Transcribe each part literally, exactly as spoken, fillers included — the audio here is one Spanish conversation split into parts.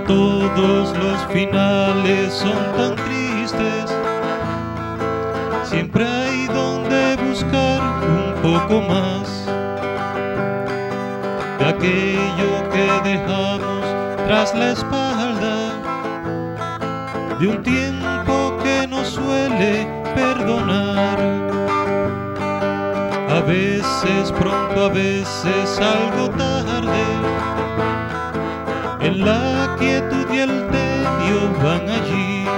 todos los finales son tan tristes. Siempre hay donde buscar un poco más de aquello que dejamos tras la espalda, de un tiempo que nos suele perdonar. A veces pronto, a veces algo tarde, en la quietud y el tedio van allí.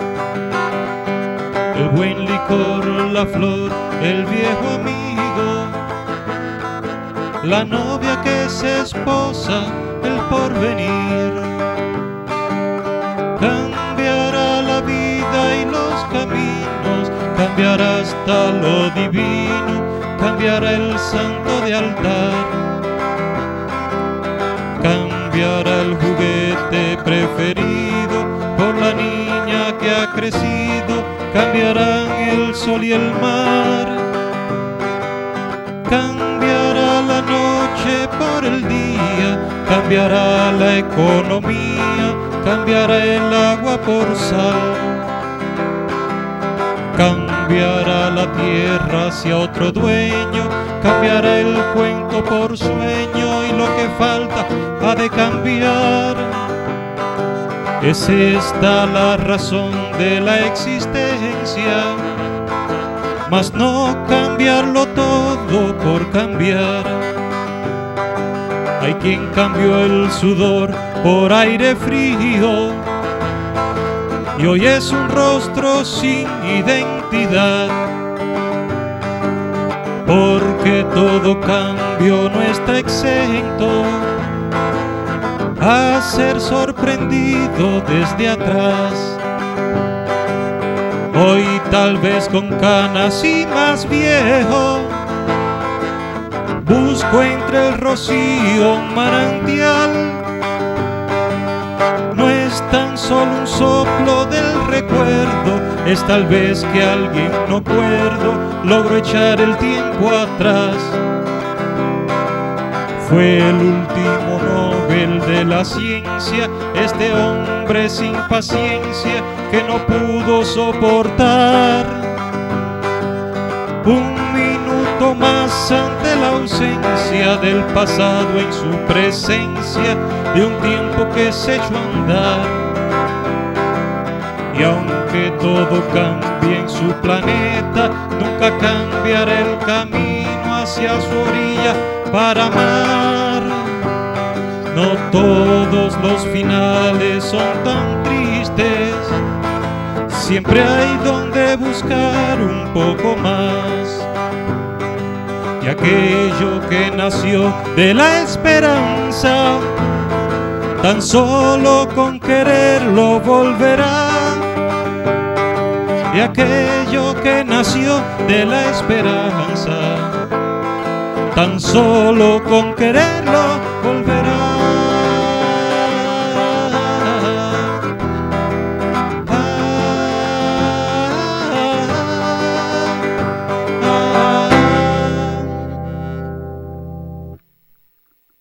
El buen licor, la flor, el viejo amigo, la novia que se esposa, el porvenir. Cambiará la vida y los caminos, cambiará hasta lo divino, cambiará el santo de altar, cambiará el juguete preferido por la niña que ha crecido, cambiarán el sol y el mar, cambiará la noche por el día, cambiará la economía, cambiará el agua por sal, cambiará la tierra hacia otro dueño, cambiará el cuento por sueño, y lo que falta ha de cambiar. Es esta la razón de la existencia, mas no cambiarlo todo por cambiar. Hay quien cambió el sudor por aire frío, y hoy es un rostro sin identidad, porque todo cambio no está exento a ser sorprendido desde atrás. Hoy tal vez con canas y más viejo, busco entre el rocío un manantial. No es tan solo un soplo del recuerdo, es tal vez que alguien no cuerdo logró echar el tiempo atrás. Fue el último Nobel de la ciencia, este hombre sin paciencia que no pudo soportar un minuto más ante la ausencia del pasado en su presencia, de un tiempo que se echó a andar. Y aunque todo cambie en su planeta, nunca cambiará el camino hacia su orilla para amar. No todos los finales son tan tristes, siempre hay donde buscar un poco más. Y aquello que nació de la esperanza, tan solo con quererlo volverá. Y aquello que nació de la esperanza, tan solo con quererlo volverá.